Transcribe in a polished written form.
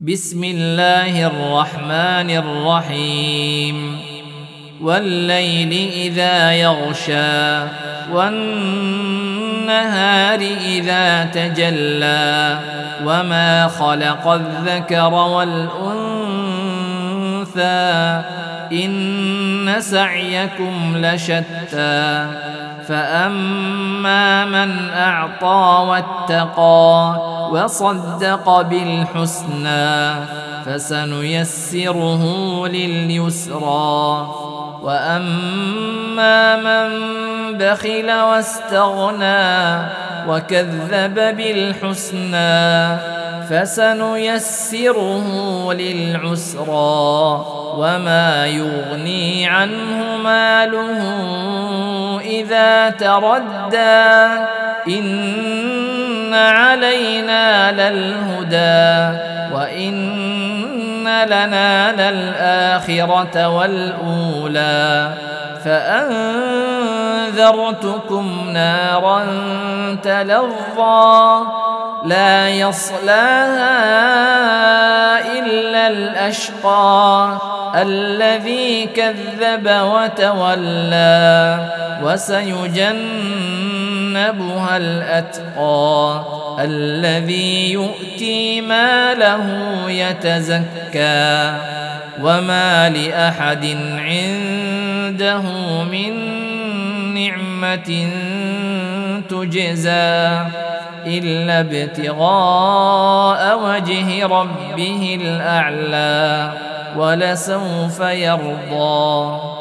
بسم الله الرحمن الرحيم والليل إذا يغشى والنهار إذا تجلى وما خلق الذكر والأنثى إن سعيكم لشتى فأما من أعطى واتقى وصدق بالحسنى فسنيسره لليسرى وأما من بخل واستغنى وكذب بالحسنى فسنيسره للعسرى وما يغني عنه ماله إذا تردى إن علينا للهدى وإن لنا للآخرة والأولى فأنذرتكم نارا تلظى لا يصلاها إلا الأشقى الذي كذب وتولى وسيجنبها الأتقى الذي يؤتي ماله يتزكى وما لأحد عنده من نعمة تجزى إلا ابتغاء وجه ربه الأعلى ولسوف يرضى.